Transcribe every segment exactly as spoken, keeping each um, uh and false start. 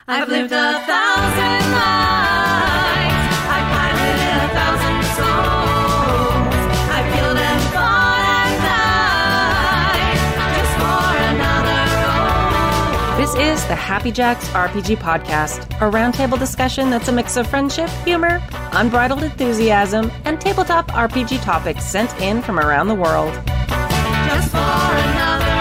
I've lived a thousand lives. I've piloted a thousand souls. I've killed and fought at night just for another role. This is the Happy Jacks R P G Podcast, a roundtable discussion that's a mix of friendship, humor, unbridled enthusiasm, and tabletop R P G topics sent in from around the world. Just for another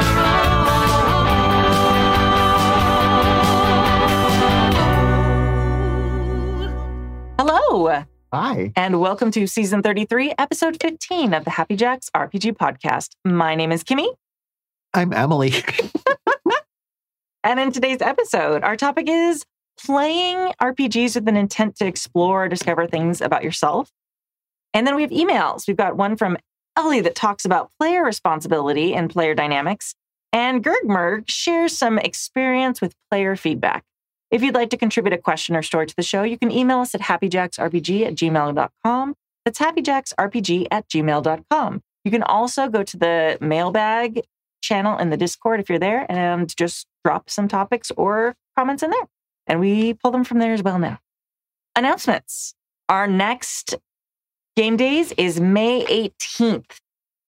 Hello, Hi. and welcome to Season thirty-three, Episode fifteen of the Happy Jacks R P G Podcast. My name is Kimmy. I'm Emily. And in today's episode, our topic is playing R P Gs with an intent to explore or discover things about yourself. And then we have emails. We've got one from Ellie that talks about player responsibility and player dynamics. And Gergmerg shares some experience with player feedback. If you'd like to contribute a question or story to the show, you can email us at happyjacksrpg at gmail dot com. That's happyjacksrpg at gmail dot com. You can also go to the mailbag channel in the Discord if you're there and just drop some topics or comments in there. And we pull them from there as well now. Announcements. Our next game days is May eighteenth.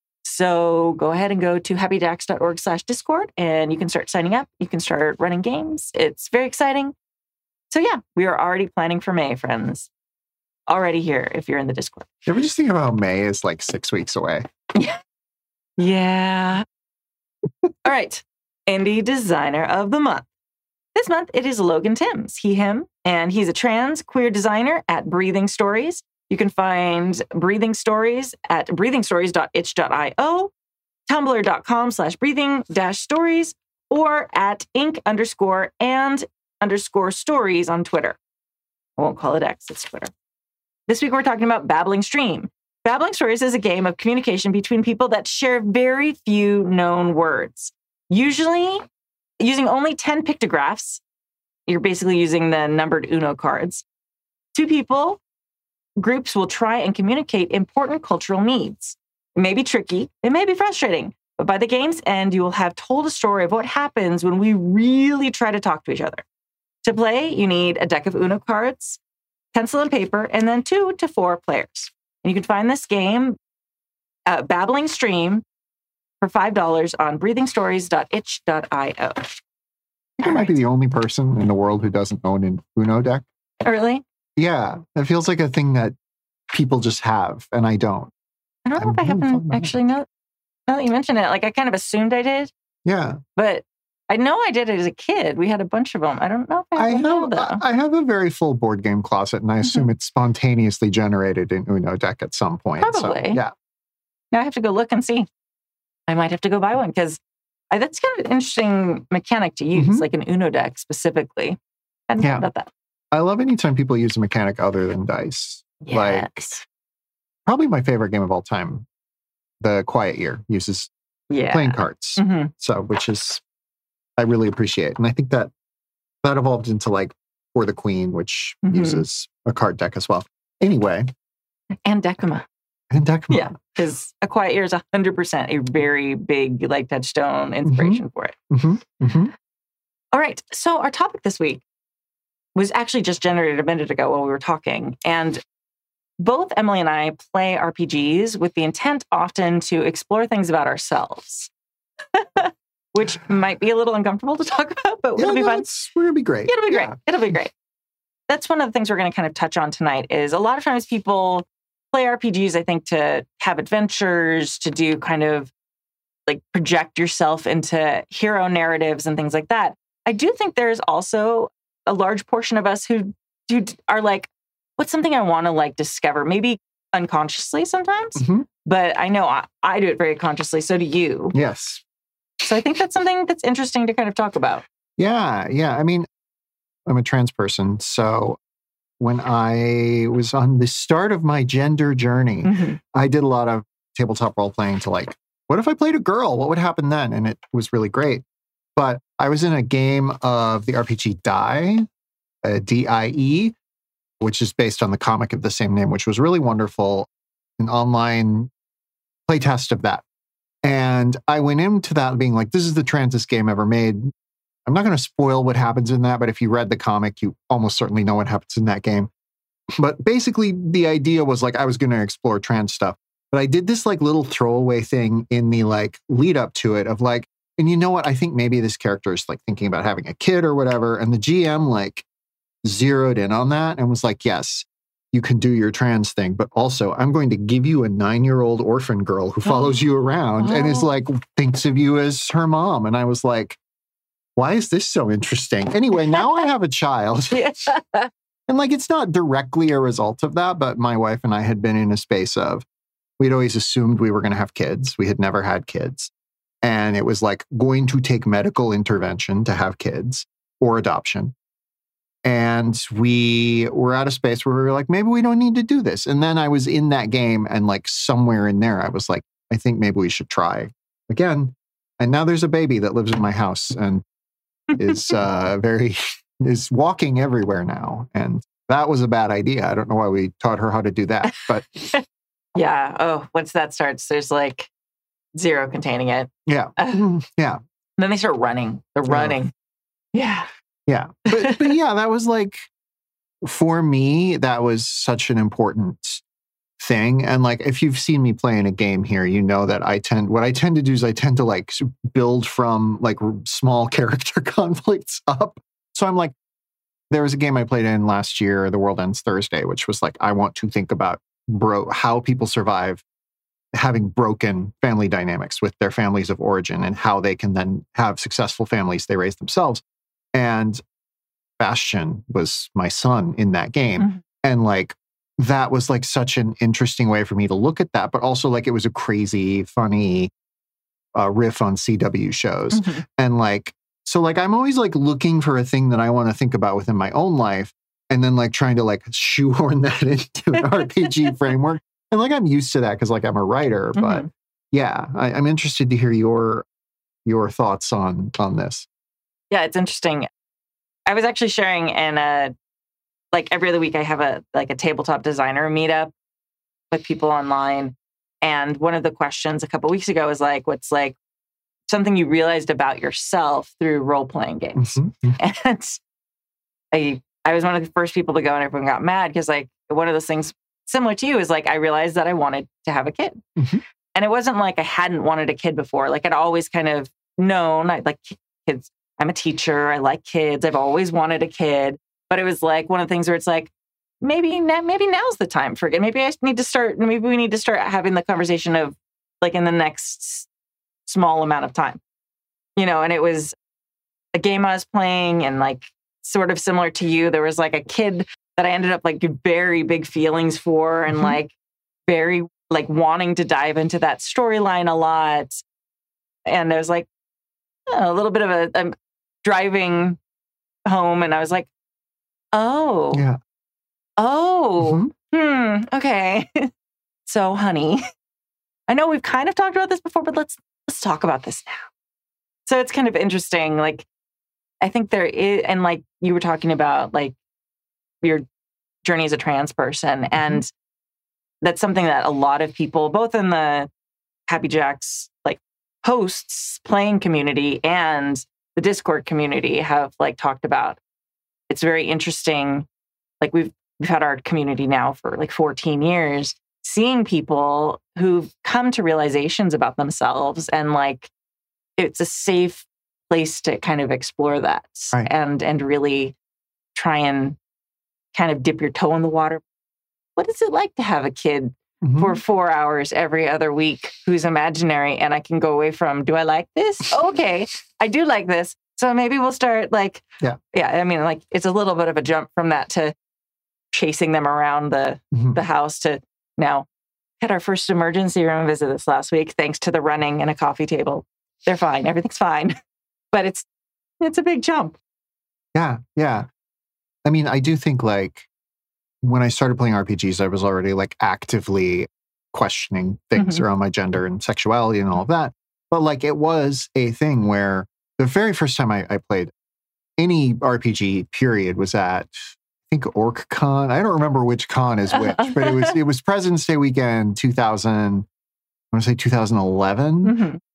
So go ahead and go to happyjacks.org slash Discord and you can start signing up. You can start running games. It's very exciting. So yeah, we are already planning for May, friends. Already here if you're in the Discord. You ever just think about May is like six weeks away? Yeah. Yeah. All right. Indie Designer of the Month. This month, it is Logan Timms, he, him, and he's a trans queer designer at Breathing Stories. You can find Breathing Stories at breathing stories dot itch dot io, tumblr.com slash breathing dash stories, or at ink underscore and underscore stories on Twitter. I won't call it X, it's Twitter. This week, we're talking about Babbling Stream. Babbling Stories is a game of communication between people that share very few known words. Usually, using only ten pictographs, you're basically using the numbered Uno cards. Two people, groups will try and communicate important cultural needs. It may be tricky, it may be frustrating, but by the game's end, you will have told a story of what happens when we really try to talk to each other. To play, you need a deck of Uno cards, pencil and paper, and then two to four players. And you can find this game, uh, Babbling Stream, for five dollars on breathing stories dot itch dot io. I think I might be the only person in the world who doesn't own an Uno deck. Oh, really? Yeah, it feels like a thing that people just have, and I don't. I don't know I'm if I really haven't fun actually know. Now that you mention it, like I kind of assumed I did, Yeah, but I know I did it as a kid. We had a bunch of them. I don't know if I I have, have. though. I I have a very full board game closet, and I assume it's spontaneously generated in Uno deck at some point. Probably. So, yeah. Now I have to go look and see. I might have to go buy one because that's kind of an interesting mechanic to use, Mhm. like an Uno deck specifically. I hadn't Yeah. thought about that. I love anytime people use a mechanic other than dice. Like Yes. probably my favorite game of all time, The Quiet Year, uses Yeah. playing cards. hmm So, which is, I really appreciate. And I think that that evolved into like For the Queen, which Mhm. uses a card deck as well. Anyway, And Decima. and Decima. Yeah. Because A Quiet Year is one hundred percent a very big, like, touchstone inspiration for it. hmm hmm All right. So our topic this week was actually just generated a minute ago while we were talking. And both Emily and I play R P Gs with the intent often to explore things about ourselves, which might be a little uncomfortable to talk about, but Yeah, it'll be no, fun. it's, we're going to be great. It'll be great. Yeah. It'll be great. That's one of the things we're going to kind of touch on tonight is a lot of times people play R P Gs, I think, to have adventures, to do kind of like project yourself into hero narratives and things like that. I do think there's also a large portion of us who do are like, what's something I want to like discover? Maybe unconsciously sometimes, Mhm. but I know I, I do it very consciously. So do you. Yes. So I think that's something that's interesting to kind of talk about. Yeah. Yeah. I mean, I'm a trans person. So when I was on the start of my gender journey, Mhm. I did a lot of tabletop role playing to like, what if I played a girl? What would happen then? And it was really great. But I was in a game of the R P G Die, uh, D I E, which is based on the comic of the same name, which was really wonderful, an online playtest of that. And I went into that being like, this is the transest game ever made. I'm not going to spoil what happens in that, but if you read the comic, you almost certainly know what happens in that game. But basically, the idea was like I was going to explore trans stuff. But I did this like little throwaway thing in the like lead up to it of like, and you know what? I think maybe this character is like thinking about having a kid or whatever. And the G M like zeroed in on that and was like, yes, you can do your trans thing. But also, I'm going to give you a nine-year-old orphan girl who follows you around and is like, thinks of you as her mom. And I was like, why is this so interesting? Anyway, now I have a child. And like, it's not directly a result of that, but my wife and I had been in a space of, we'd always assumed we were going to have kids. We had never had kids. And it was like going to take medical intervention to have kids or adoption. And we were at a space where we were like, maybe we don't need to do this. And then I was in that game and like somewhere in there, I was like, I think maybe we should try again. And now there's a baby that lives in my house and is uh, very, is walking everywhere now. And that was a bad idea. I don't know why we taught her how to do that, but yeah. Oh, once that starts, there's like zero containing it. yeah. Uh, Yeah. then they start running. They're running. Yeah. Yeah. But, but yeah, that was like, for me, that was such an important thing. And like, if you've seen me play in a game here, you know that I tend, what I tend to do is I tend to like build from like small character conflicts up. So I'm like, there was a game I played in last year, The World Ends Thursday, which was like, I want to think about bro how people survive having broken family dynamics with their families of origin and how they can then have successful families they raise themselves. And Bastion was my son in that game. Mm-hmm. And like, that was like such an interesting way for me to look at that, but also like it was a crazy, funny uh, riff on C W shows. Mm-hmm. And like, so like, I'm always like looking for a thing that I want to think about within my own life. And then like trying to like shoehorn that into an R P G framework. And like, I'm used to that because like I'm a writer, but mm-hmm. yeah, I, I'm interested to hear your, your thoughts on, on this. Yeah, it's interesting. I was actually sharing in a, like every other week I have a, like a tabletop designer meetup with people online. And one of the questions a couple of weeks ago was like, what's like something you realized about yourself through role-playing games? Mm-hmm. And I, I was one of the first people to go and everyone got mad because like one of those things similar to you is like, I realized that I wanted to have a kid. Mm-hmm. And it wasn't like I hadn't wanted a kid before. Like I'd always kind of known I like kids. I'm a teacher. I like kids. I've always wanted a kid. But it was like one of the things where it's like, maybe now, maybe now's the time for it. Maybe I need to start, maybe we need to start having the conversation of like in the next small amount of time, you know, and it was a game I was playing and like sort of similar to you. There was like a kid that I ended up like very big feelings for and mm-hmm. like very like wanting to dive into that storyline a lot. And I was like, oh, a little bit of a, I'm driving home and I was like, oh, yeah. oh, mm-hmm. hmm, okay. So, honey, I know we've kind of talked about this before, but let's let's talk about this now. So it's kind of interesting. Like, I think there is, and like you were talking about, like your journey as a trans person, mm-hmm. and that's something that a lot of people, both in the Happy Jacks like hosts playing community and the Discord community, have like talked about. It's very interesting. Like we've we've had our community now for like fourteen years, seeing people who've come to realizations about themselves, and like it's a safe place to kind of explore that right. and and really try and kind of dip your toe in the water. What is it like to have a kid mm-hmm. for four hours every other week who's imaginary, and I can go away from, do I like this? Okay, I do like this. So maybe we'll start like, yeah, yeah. I mean, like it's a little bit of a jump from that to chasing them around the mm-hmm. the house to now. Had our first emergency room visit this last week, thanks to the running and a coffee table. They're fine. Everything's fine. But it's it's a big jump. Yeah, yeah. I mean, I do think like when I started playing R P Gs, I was already like actively questioning things mm-hmm. around my gender and sexuality and all of that. But like it was a thing where the very first time I, I played any R P G period was at, I think, OrcCon. I don't remember which con is which, but it was it was President's Day weekend two thousand, I want to say two thousand eleven. Mm-hmm.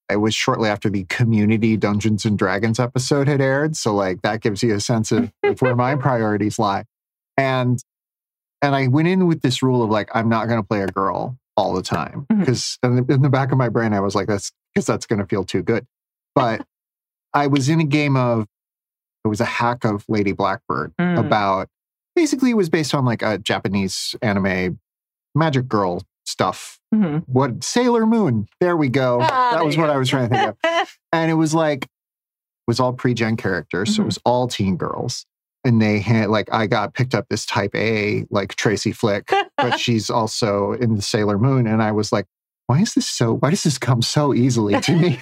it was shortly after the Community Dungeons and Dragons episode had aired. So like that gives you a sense of, of where my priorities lie. And and I went in with this rule of like, I'm not going to play a girl all the time. Because mm-hmm. in, in the back of my brain, I was like, that's because that's going to feel too good. But I was in a game of, it was a hack of Lady Blackbird mm. about, basically it was based on like a Japanese anime magic girl stuff. Mm-hmm. What Sailor Moon. There we go. Ah, that was what go. I was trying to think of. And it was like, it was all pre-gen characters. Mm-hmm. So it was all teen girls. And they had like, I got picked up this type A, like Tracy Flick, but she's also in the Sailor Moon. And I was like, why is this so, why does this come so easily to me?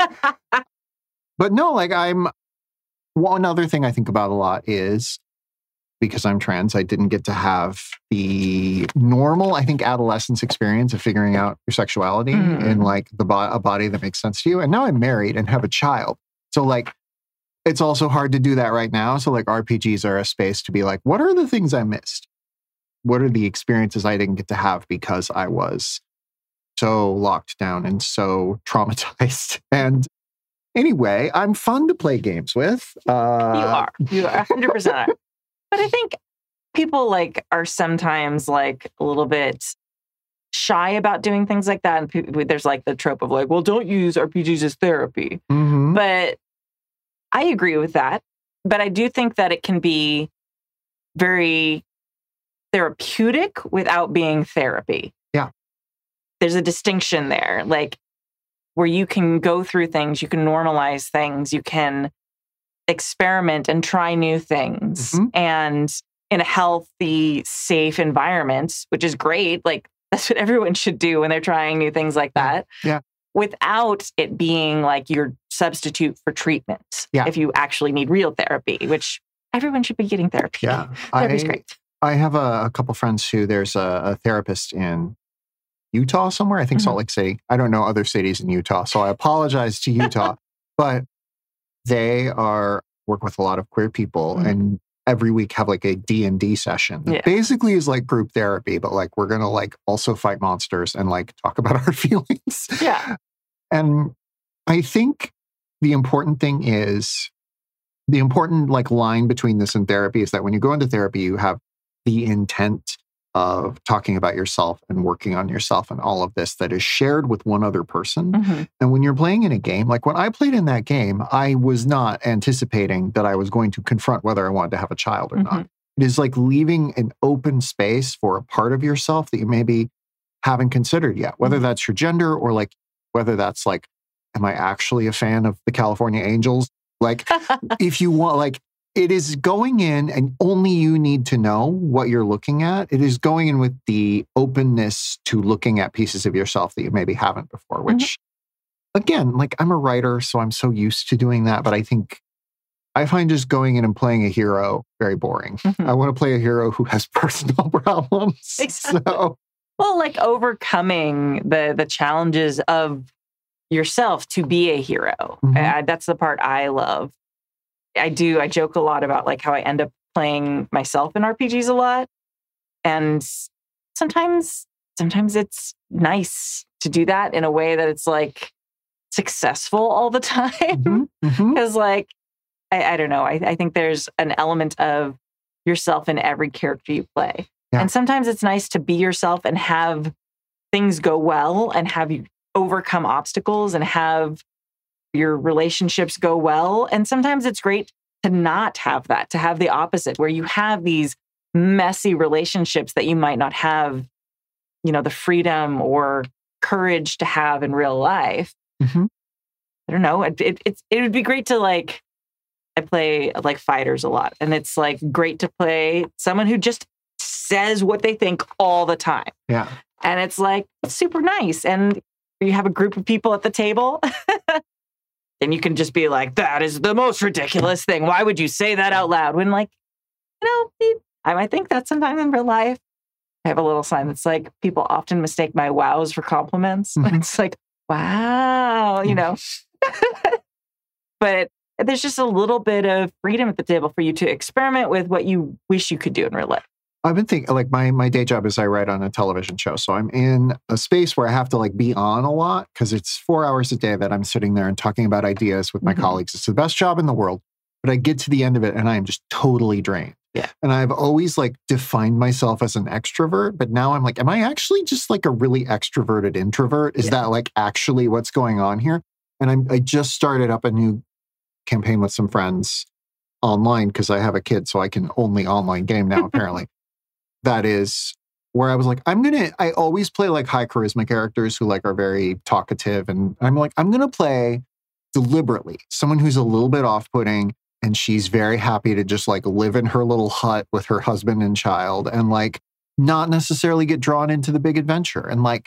But no, like I'm, one other thing I think about a lot is because I'm trans, I didn't get to have the normal, I think, adolescence experience of figuring out your sexuality mm-hmm. in like the bo- a body that makes sense to you. And now I'm married and have a child. So like, it's also hard to do that right now. So like R P Gs are a space to be like, what are the things I missed? What are the experiences I didn't get to have because I was so locked down and so traumatized? And anyway, I'm fun to play games with. Uh, you are. You are one hundred percent are. But I think people like are sometimes like a little bit shy about doing things like that. And pe- there's like the trope of like, well, don't use R P Gs as therapy. Mm-hmm. But I agree with that. But I do think that it can be very therapeutic without being therapy. Yeah. There's a distinction there, like where you can go through things, you can normalize things, you can experiment and try new things mm-hmm. and in a healthy, safe environment, which is great. Like that's what everyone should do when they're trying new things like that. Yeah. Without it being like your substitute for treatment. Yeah. If you actually need real therapy, which everyone should be getting therapy. Yeah. Therapy's I, great. I have a, a couple friends who there's a, a therapist in Utah somewhere. I think mm-hmm. Salt Lake City. I don't know other cities in Utah. So I apologize to Utah, but they are work with a lot of queer people mm-hmm. and every week have like a D and D session. That yeah. basically is like group therapy, but like we're going to like also fight monsters and like talk about our feelings. Yeah. And I think the important thing is the important like line between this and therapy is that when you go into therapy, you have the intent of talking about yourself and working on yourself and all of this that is shared with one other person. Mm-hmm. And when you're playing in a game, like when I played in that game, I was not anticipating that I was going to confront whether I wanted to have a child or mm-hmm. not. It is like leaving an open space for a part of yourself that you maybe haven't considered yet, whether mm-hmm. that's your gender or like, whether that's like, am I actually a fan of the California Angels? Like, if you want, like, it is going in and only you need to know what you're looking at. It is going in with the openness to looking at pieces of yourself that you maybe haven't before, which mm-hmm. again, like I'm a writer, so I'm so used to doing that. But I think I find just going in and playing a hero very boring. Mm-hmm. I want to play a hero who has personal problems. Exactly. So. Well, like overcoming the the challenges of yourself to be a hero. Mm-hmm. I, that's the part I love. I do. I joke a lot about like how I end up playing myself in R P Gs a lot. And sometimes, sometimes it's nice to do that in a way that it's like successful all the time. Because mm-hmm. like, I, I don't know. I, I think there's an element of yourself in every character you play. Yeah. And sometimes it's nice to be yourself and have things go well and have you overcome obstacles and have your relationships go well. And sometimes it's great to not have that, to have the opposite, where you have these messy relationships that you might not have, you know, the freedom or courage to have in real life. Mm-hmm. I don't know. It, it, it's, it would be great to like, I play like fighters a lot. And it's like great to play someone who just says what they think all the time. Yeah. And it's like, it's super nice. And you have a group of people at the table. And you can just be like, that is the most ridiculous thing. Why would you say that out loud? When like, you know, I might think that sometimes in real life. I have a little sign that's like, people often mistake my wows for compliments. Mm-hmm. It's like, wow, you know. But there's just a little bit of freedom at the table for you to experiment with what you wish you could do in real life. I've been thinking, like, my my day job is I write on a television show. So I'm in a space where I have to, like, be on a lot because it's four hours a day that I'm sitting there and talking about ideas with my Mhm. colleagues. It's the best job in the world. But I get to the end of it and I am just totally drained. Yeah. And I've always, like, defined myself as an extrovert. But now I'm like, am I actually just, like, a really extroverted introvert? Is Yeah. that, like, actually what's going on here? And I'm, I just started up a new campaign with some friends online because I have a kid, so I can only online game now, apparently. That is where I was like, I'm going to, I always play like high charisma characters who like are very talkative. And I'm like, I'm going to play deliberately someone who's a little bit off-putting and she's very happy to just like live in her little hut with her husband and child and like not necessarily get drawn into the big adventure. And like,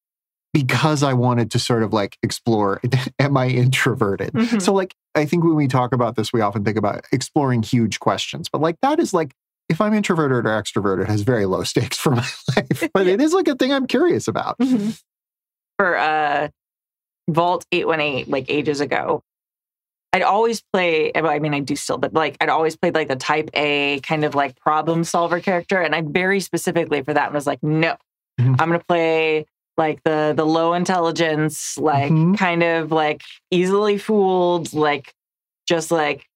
because I wanted to sort of like explore, am I introverted? Mhm. So like, I think when we talk about this, we often think about exploring huge questions, but like that is like, if I'm introverted or extroverted, has very low stakes for my life, but it is like a thing I'm curious about. Mhm. For uh, Vault eight one eight, like ages ago, I'd always play, I mean, I do still, but like I'd always played like the type A kind of like problem solver character. And I very specifically for that was like, no, Mhm. I'm going to play like the the low intelligence, like Mhm. kind of like easily fooled, like just like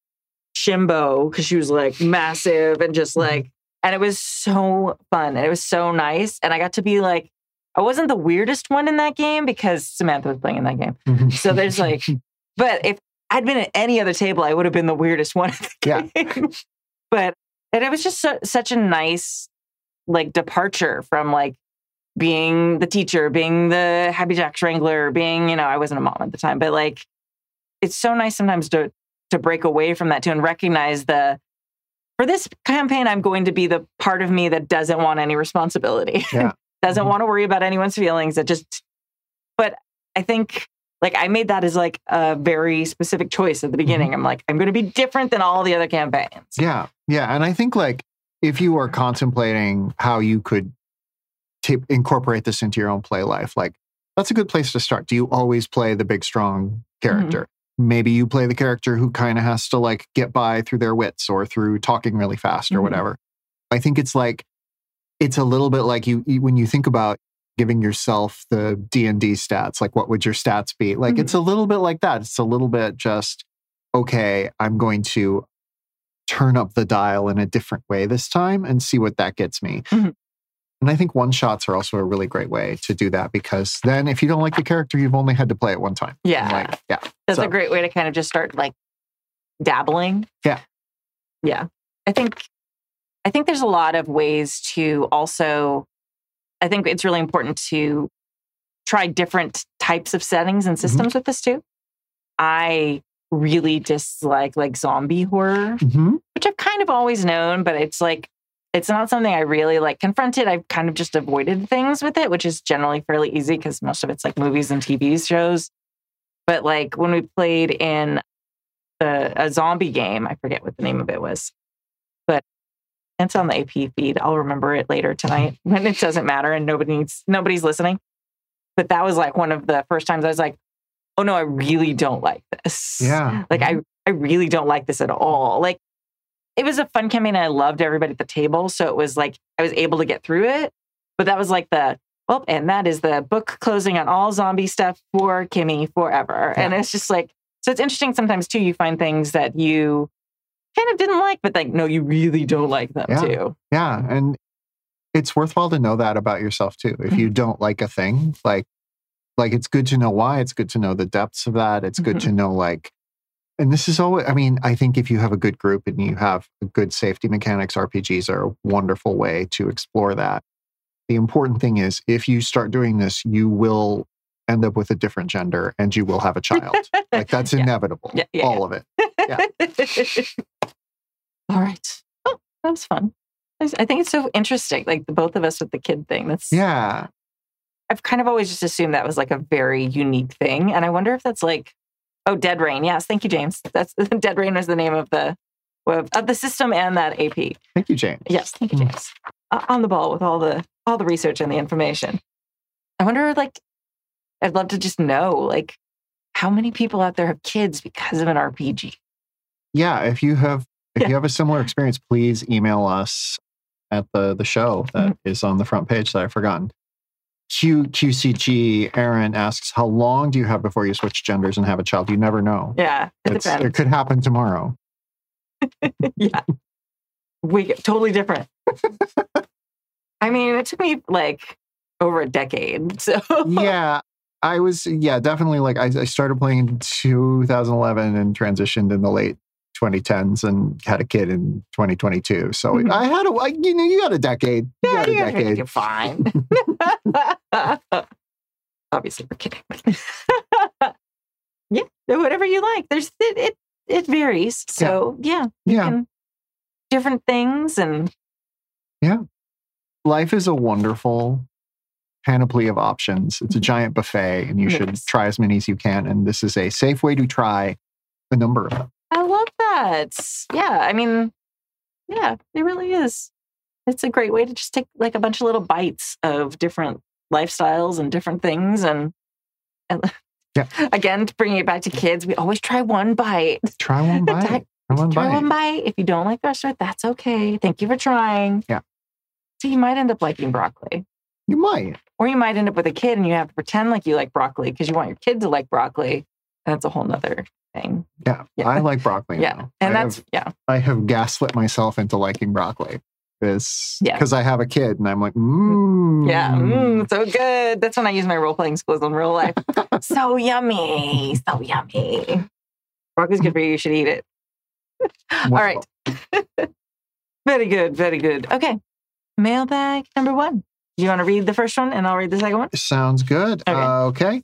Shimbo, because she was like massive and just like, and it was so fun and it was so nice. And I got to be like, I wasn't the weirdest one in that game because Samantha was playing in that game. Mhm. So there's like, but if I'd been at any other table, I would have been the weirdest one in the Yeah. game. But, and it was just so, such a nice like departure from like being the teacher, being the Happy Jack Strangler, being, you know, I wasn't a mom at the time, but like, it's so nice sometimes to to break away from that too and recognize the, for this campaign, I'm going to be the part of me that doesn't want any responsibility, Yeah. doesn't Mhm. want to worry about anyone's feelings. That just, but I think like I made that as like a very specific choice at the beginning. I'm like, I'm going to be different than all the other campaigns. Yeah. Yeah. And I think like if you are contemplating how you could t- incorporate this into your own play life, like that's a good place to start. Do you always play the big, strong character? Maybe you play the character who kind of has to like get by through their wits or through talking really fast or Mhm. whatever. I think it's like, it's a little bit like you, you when you think about giving yourself the D and D stats, like what would your stats be? Like it's a little bit like that. It's a little bit just, okay, I'm going to turn up the dial in a different way this time and see what that gets me. Mhm. And I think one shots are also a really great way to do that because then if you don't like the character, you've only had to play it one time. And Yeah. like, yeah. That's So- a great way to kind of just start like dabbling. Yeah. Yeah. I think I think there's a lot of ways to also I think it's really important to try different types of settings and systems with this too. I really dislike like zombie horror, Mhm. which I've kind of always known, but it's like it's not something I really like confronted. I've kind of just avoided things with it, which is generally fairly easy because most of it's like movies and T V shows. But like when we played in a, a zombie game, I forget what the name of it was, but it's on the A P feed. I'll remember it later tonight when it doesn't matter and nobody needs, nobody's listening. But that was like one of the first times I was like, oh no, I really don't like this. Yeah. Like I, I really don't like this at all. Like it was a fun campaign and I loved everybody at the table. So it was like, I was able to get through it. But that was like the, well, and that is the book closing on all zombie stuff for Kimmy forever. Yeah. And it's just like, so it's interesting sometimes too, you find things that you kind of didn't like, but like, no, you really don't like them Yeah. too. Yeah. And it's worthwhile to know that about yourself too. If you don't like a thing, like, like it's good to know why. It's good to know the depths of that. It's good Mhm. to know like, and this is always, I mean, I think if you have a good group and you have good safety mechanics, R P Gs are a wonderful way to explore that. The important thing is if you start doing this, you will end up with a different gender and you will have a child. Like that's Yeah. inevitable. Yeah, yeah, all of it. All right. Oh, that was fun. I I think it's so interesting. Like the both of us with the kid thing. That's Yeah. I've kind of always just assumed that was like a very unique thing. And I wonder if that's like, oh, Dead Rain. Yes. Thank you, James. That's Dead Rain was the name of the of, of the system and that A P. Thank you, James. Yes. Thank you, Mm. James. Uh, on the ball with all the all the research and the information. I wonder, like, I'd love to just know, like, how many people out there have kids because of an R P G? Yeah. If you have, if Yeah. you have a similar experience, please email us. at the, the show that mm-hmm. is on the front page that I've forgotten. Q, QCG Aaron asks, how long do you have before you switch genders and have a child? You never know. Yeah, it it's, depends. It could happen tomorrow. Yeah. We get totally different. I mean, it took me like over a decade. So yeah, I was, yeah, definitely like I, I started playing in two thousand eleven and transitioned in the late twenty tens and had a kid in twenty twenty-two. So mm-hmm. I had a, I, you know, you got a decade. You yeah, got a you're, decade. You're fine. Obviously, we're kidding. Yeah, whatever you like. There's it. It, it varies. So yeah, yeah, you yeah. Can, different things and yeah, life is a wonderful panoply of options. It's a giant buffet, and you yes. should try as many as you can. And this is a safe way to try a number of them. I love that. Yeah, I mean, yeah, it really is. It's a great way to just take like a bunch of little bites of different lifestyles and different things. And, and yeah. again, bringing it back to kids, we always try one bite. Try one bite. try one try bite. one bite. If you don't like the rest of it, that's okay. Thank you for trying. Yeah. So you might end up liking broccoli. You might. Or you might end up with a kid and you have to pretend like you like broccoli because you want your kid to like broccoli. That's a whole nother thing. Yeah, yeah. I like broccoli. Yeah. Now. And I that's, have, yeah. I have gaslit myself into liking broccoli because yeah. I have a kid and I'm like, mmm. Yeah, mm, so good. That's when I use my role-playing skills in real life. So yummy. So yummy. Broccoli's good for you. You should eat it. All right. Very good. Very good. Okay. Mailbag number one. You want to read the first one and I'll read the second one? Sounds good. Okay. Uh, okay.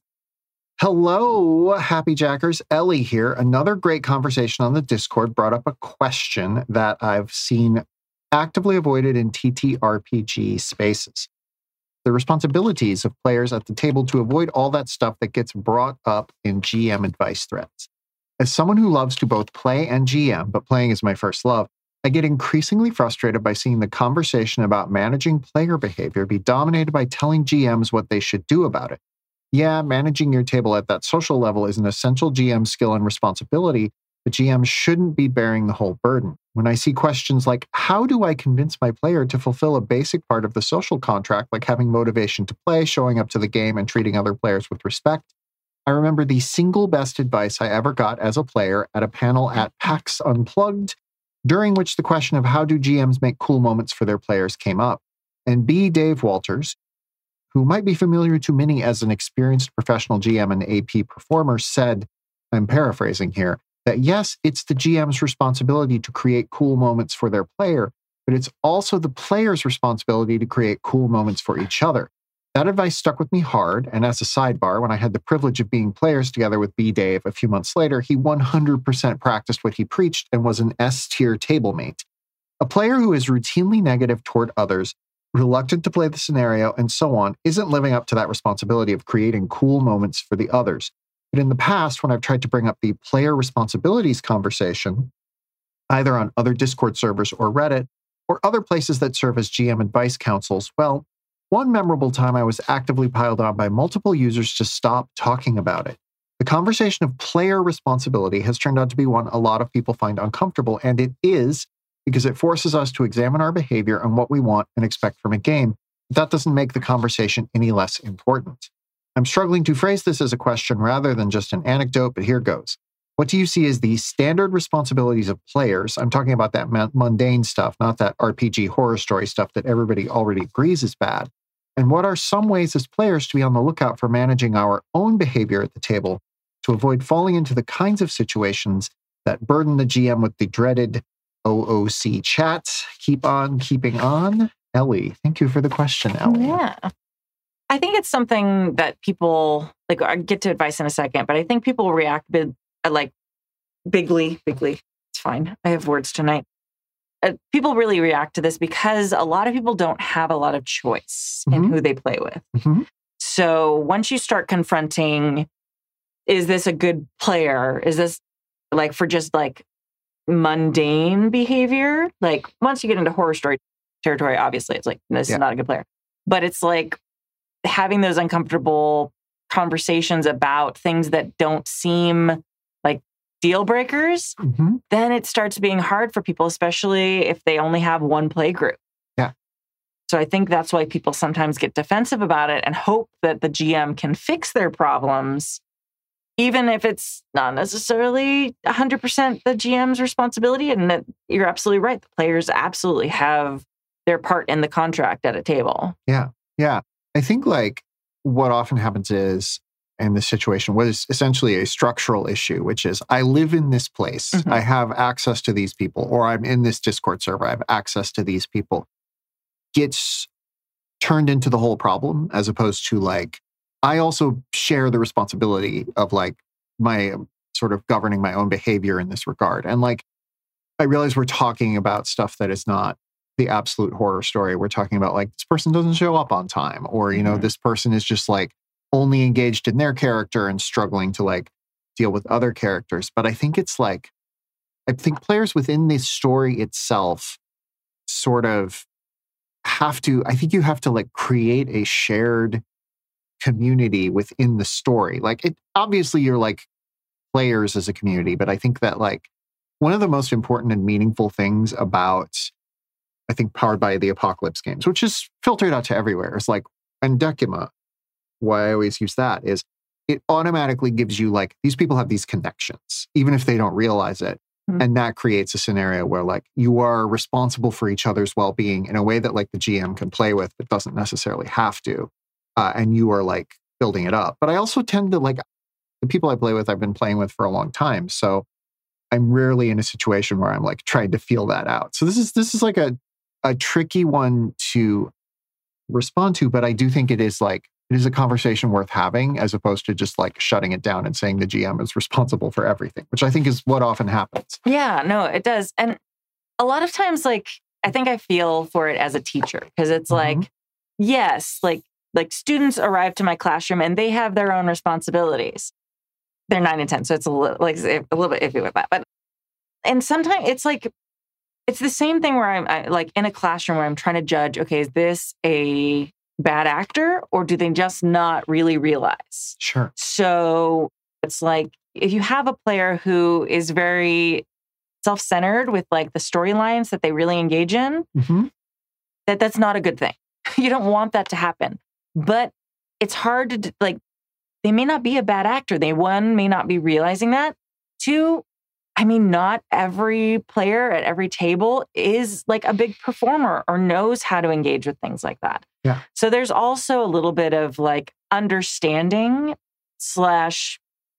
Hello, Happy Jackers. Ellie here. Another great conversation on the Discord brought up a question that I've seen actively avoided in T T R P G spaces. The responsibilities of players at the table to avoid all that stuff that gets brought up in G M advice threads. As someone who loves to both play and G M, but playing is my first love, I get increasingly frustrated by seeing the conversation about managing player behavior be dominated by telling G Ms what they should do about it. Yeah, managing your table at that social level is an essential G M skill and responsibility, but G Ms shouldn't be bearing the whole burden. When I see questions like, how do I convince my player to fulfill a basic part of the social contract, like having motivation to play, showing up to the game, and treating other players with respect, I remember the single best advice I ever got as a player at a panel at PAX Unplugged, during which the question of how do G Ms make cool moments for their players came up. And B. Dave Walters, who might be familiar to many as an experienced professional G M and A P performer, said, I'm paraphrasing here, that yes, it's the G M's responsibility to create cool moments for their player, but it's also the player's responsibility to create cool moments for each other. That advice stuck with me hard, and as a sidebar, when I had the privilege of being players together with B. Dave a few months later, he one hundred percent practiced what he preached and was an S-tier tablemate. A player who is routinely negative toward others, reluctant to play the scenario, and so on, isn't living up to that responsibility of creating cool moments for the others. But in the past, when I've tried to bring up the player responsibilities conversation, either on other Discord servers or Reddit, or other places that serve as G M advice councils, well, one memorable time I was actively piled on by multiple users to stop talking about it. The conversation of player responsibility has turned out to be one a lot of people find uncomfortable, and it is because it forces us to examine our behavior and what we want and expect from a game. But that doesn't make the conversation any less important. I'm struggling to phrase this as a question rather than just an anecdote, but here goes. What do you see as the standard responsibilities of players? I'm talking about that mundane stuff, not that R P G horror story stuff that everybody already agrees is bad. And what are some ways as players to be on the lookout for managing our own behavior at the table to avoid falling into the kinds of situations that burden the G M with the dreaded O O C chat? Keep on keeping on. Ellie, thank you for the question, Ellie. Yeah. I think it's something that people, like, I'll get to advice in a second, but I think people react big, like bigly, bigly. It's fine. I have words tonight. Uh, people really react to this because a lot of people don't have a lot of choice mm-hmm. in who they play with. Mm-hmm. So once you start confronting, is this a good player? Is this like for just like mundane behavior? Like once you get into horror story territory, obviously it's like, this yeah. is not a good player. But it's like having those uncomfortable conversations about things that don't seem like deal breakers, mm-hmm. then it starts being hard for people, especially if they only have one play group. Yeah. So I think that's why people sometimes get defensive about it and hope that the G M can fix their problems, even if it's not necessarily one hundred percent the G M's responsibility. And that you're absolutely right. The players absolutely have their part in the contract at a table. Yeah. Yeah. I think like what often happens is in this situation, what is essentially a structural issue, which is I live in this place, Mhm. I have access to these people, or I'm in this Discord server, I have access to these people, gets turned into the whole problem as opposed to like, I also share the responsibility of like my um, sort of governing my own behavior in this regard. And like, I realize we're talking about stuff that is not the absolute horror story. We're talking about like, this person doesn't show up on time, or, you know, Mhm. this person is just like only engaged in their character and struggling to like deal with other characters. But I think it's like, I think players within this story itself sort of have to, I think you have to like create a shared community within the story. Like it, obviously you're like players as a community, but I think that like one of the most important and meaningful things about, I think, Powered by the Apocalypse games, which is filtered out to everywhere, is like, and Decima, why I always use that is it automatically gives you like, these people have these connections, even if they don't realize it. Mhm. And that creates a scenario where like you are responsible for each other's well-being in a way that like the G M can play with, but doesn't necessarily have to. Uh, and you are like building it up. But I also tend to like, the people I play with, I've been playing with for a long time. So I'm rarely in a situation where I'm like trying to feel that out. So this is, this is like a, a tricky one to respond to, but I do think it is like, it is a conversation worth having as opposed to just like shutting it down and saying the G M is responsible for everything, which I think is what often happens. Yeah, no, it does. And a lot of times, like, I think I feel for it as a teacher because it's Mhm. like, yes, like, like students arrive to my classroom and they have their own responsibilities. They're nine and ten, so it's a little, like a little bit iffy with that. But and sometimes it's like it's the same thing where I'm I, like in a classroom where I'm trying to judge. Okay, is this a bad actor or do they just not really realize? Sure. So it's like if you have a player who is very self-centered with like the storylines that they really engage in, Mm-hmm. that that's not a good thing. You don't want that to happen. But it's hard to d- like they may not be a bad actor. They one may not be realizing that. Two, I mean, not every player at every table is like a big performer or knows how to engage with things like that. Yeah. So there's also a little bit of like understanding slash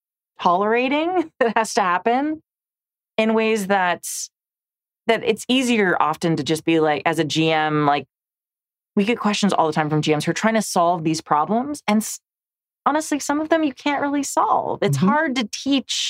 tolerating that has to happen in ways that that it's easier often to just be like, as a G M, like we get questions all the time from G Ms who are trying to solve these problems. And s- honestly, some of them you can't really solve. It's Mhm. hard to teach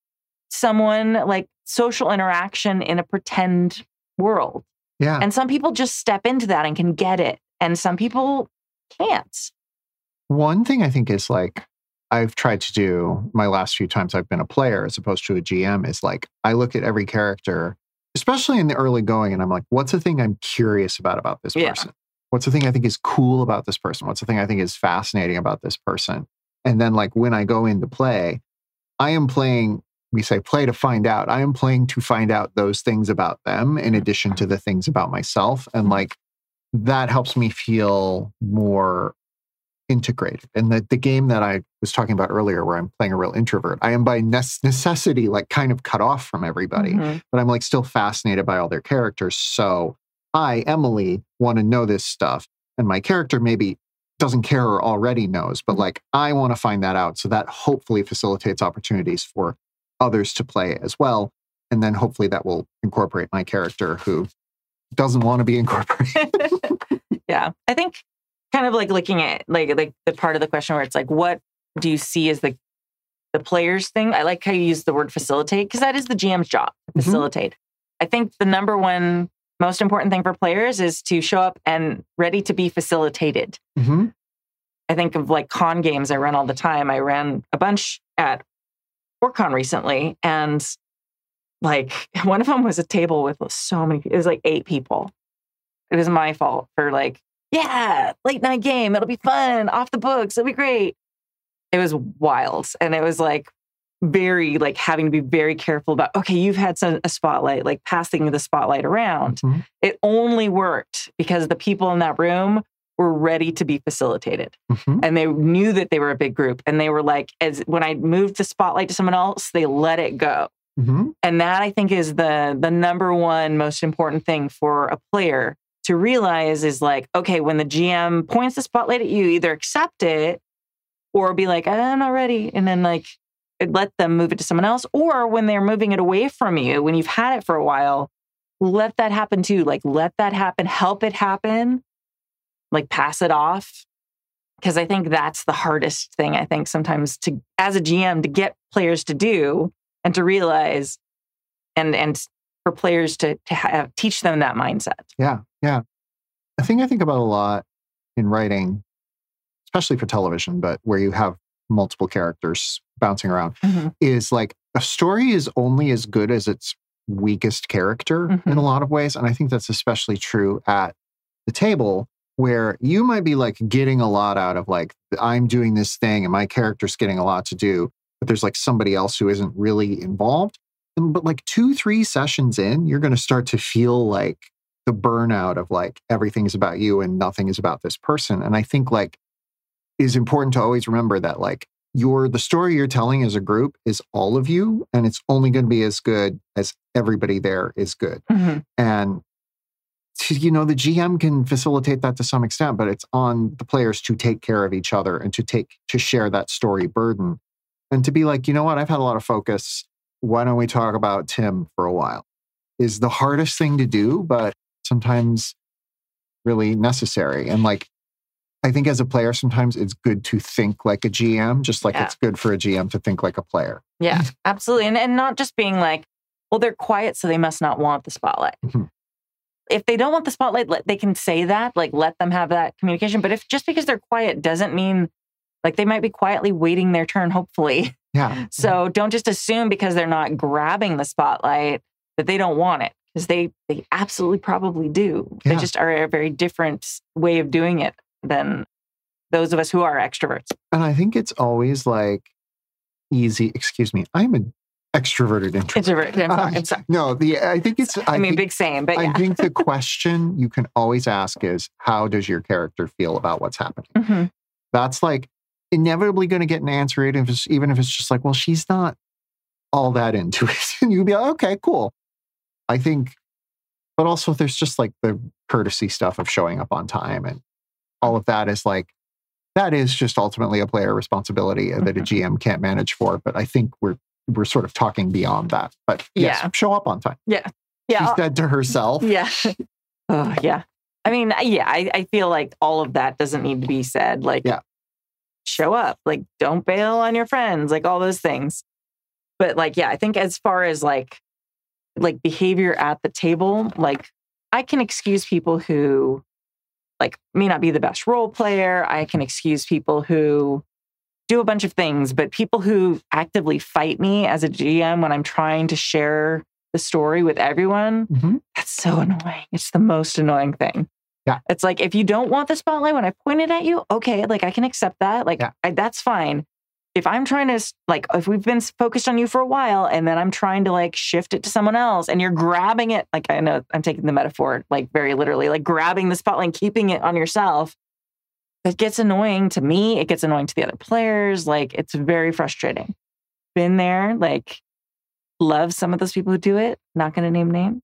someone like social interaction in a pretend world. Yeah. And some people just step into that and can get it. And some people can't. One thing I think is like, I've tried to do my last few times I've been a player as opposed to a G M is like, I look at every character, especially in the early going, and I'm like, what's the thing I'm curious about about this Yeah. person? What's the thing I think is cool about this person? What's the thing I think is fascinating about this person? And then like when I go into play, I am playing, we say play to find out. I am playing to find out those things about them in addition to the things about myself. And like that helps me feel more integrated. And the, the game that I was talking about earlier, where I'm playing a real introvert, I am by ne- necessity like kind of cut off from everybody, Mhm. but I'm like still fascinated by all their characters. So I, Emily, want to know this stuff. And my character maybe doesn't care or already knows, but like I want to find that out. So that hopefully facilitates opportunities for others to play as well. And then hopefully that will incorporate my character who doesn't want to be incorporated. Yeah. I think kind of like looking at like like the part of the question where it's like, what do you see as the the players thing? I like how you use the word facilitate because that is the G M's job, Mhm. facilitate. I think the number one most important thing for players is to show up and ready to be facilitated. Mm-hmm. I think of like con games I run all the time. I ran a bunch at OrcCon recently, and like one of them was a table with so many, it was like eight people. It was my fault for like, yeah, late night game. It'll be fun, off the books. It'll be great. It was wild. And it was like, very like having to be very careful about, okay, you've had some, a spotlight, like passing the spotlight around. Mhm. It only worked because the people in that room were ready to be facilitated. Mhm. And they knew that they were a big group. And they were like, as when I moved the spotlight to someone else, they let it go. Mhm. And that I think is the the number one most important thing for a player to realize is like, okay, when the G M points the spotlight at you, either accept it or be like, I'm not ready. And then like let them move it to someone else. Or when they're moving it away from you, when you've had it for a while, let that happen too. Like let that happen, help it happen, like pass it off. Because I think that's the hardest thing, I think, sometimes to as a G M to get players to do and to realize and and for players to to have, teach them that mindset. Yeah, yeah. A thing I think about a lot in writing, especially for television, but where you have multiple characters bouncing around, Mm-hmm. is like a story is only as good as its weakest character Mhm. in a lot of ways. And I think that's especially true at the table, where you might be like getting a lot out of like, I'm doing this thing and my character's getting a lot to do, but there's like somebody else who isn't really involved. And, but like two, three sessions in, you're going to start to feel like the burnout of like everything's about you and nothing is about this person. And I think like it is important to always remember that like your the story you're telling as a group is all of you, and it's only going to be as good as everybody there is good. Mm-hmm. And to, you know, the G M can facilitate that to some extent, but it's on the players to take care of each other and to take to share that story burden and to be like, you know what, I've had a lot of focus. Why don't we talk about Tim for a while? Is the hardest thing to do, but sometimes really necessary. And like, I think as a player, sometimes it's good to think like a G M, just like Yeah. it's good for a G M to think like a player. Yeah, absolutely. And and not just being like, well, they're quiet, so they must not want the spotlight. Mhm. If they don't want the spotlight, let, they can say that, like let them have that communication. But if just because they're quiet doesn't mean like they might be quietly waiting their turn, hopefully. Yeah. So don't just assume because they're not grabbing the spotlight that they don't want it, because they they absolutely probably do. They Yeah. just are a very different way of doing it than those of us who are extroverts. And I think it's always like easy, excuse me, I'm an extroverted introvert. Introvert. I'm sorry. Uh, I'm sorry. No, the I think it's I, mean, think, big same, but I yeah. think the question you can always ask is, how does your character feel about what's happening? Mhm. That's like inevitably going to get an answer, even if it's, even if it's just like, well, she's not all that into it. And you'd be like, okay, cool. I think, but also there's just like the courtesy stuff of showing up on time and all of that is like, that is just ultimately a player responsibility that a Mhm. G M can't manage for. But I think we're, we're sort of talking beyond that. But yes, Yeah. show up on time. Yeah. She Yeah. said to herself. Yeah. Oh, yeah. I mean, yeah, I, I feel like all of that doesn't need to be said. Like, Yeah. show up, like, don't bail on your friends, like all those things. But like, yeah, I think as far as like, like behavior at the table, like I can excuse people who like may not be the best role player. I can excuse people who do a bunch of things, but people who actively fight me as a G M when I'm trying to share the story with everyone, Mhm. that's so annoying. It's the most annoying thing. Yeah. It's like, if you don't want the spotlight when I pointed at you, okay, like I can accept that. Like, Yeah. I, that's fine. If I'm trying to, like, if we've been focused on you for a while and then I'm trying to like shift it to someone else and you're grabbing it, like, I know I'm taking the metaphor like very literally, like grabbing the spotlight and keeping it on yourself, it gets annoying to me. It gets annoying to the other players. Like, it's very frustrating. Been there, like, love some of those people who do it. Not going to name names.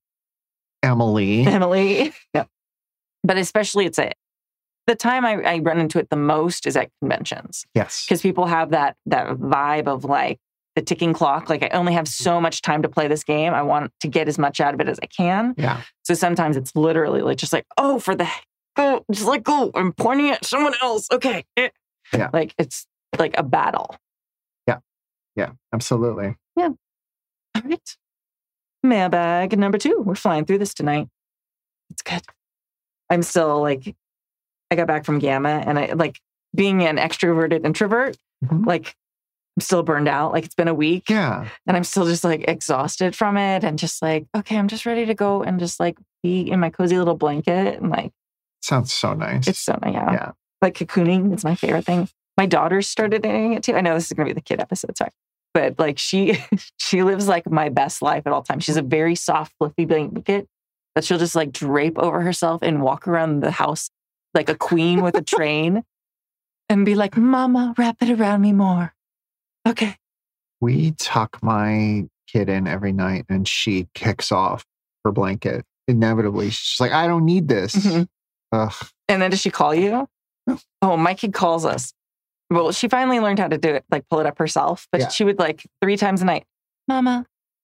Emily. Emily. No. But especially it's a, the time I, I run into it the most is at conventions, Yes. because people have that that vibe of like the ticking clock. Like, I only have so much time to play this game. I want to get as much out of it as I can. Yeah. So sometimes it's literally like just like, oh, for the heck, go, just let go. I'm pointing at someone else. Okay. Eh. Yeah. Like, it's like a battle. Yeah. Absolutely. All right. Mailbag number two. We're flying through this tonight. It's good. I'm still like, I got back from Gamma and I like being an extroverted introvert, Mhm. like I'm still burned out. Like, it's been a week Yeah. and I'm still just like exhausted from it and just like, okay, I'm just ready to go and just like be in my cozy little blanket. And like, Sounds so nice. it's so, yeah. yeah. Like cocooning is my favorite thing. My daughter started doing it too. I know this is going to be the kid episode. Sorry. but like she she lives like my best life at all times. She's a very soft, fluffy blanket that she'll just like drape over herself and walk around the house like a queen with a train and be like, Mama, wrap it around me more. Okay. We tuck my kid in every night and she kicks off her blanket. Inevitably, she's like, I don't need this. Mhm. Ugh. And then does she call you? No. Oh, my kid calls us. Well, she finally learned how to do it, like pull it up herself. But Yeah. she would like three times a night, Mama,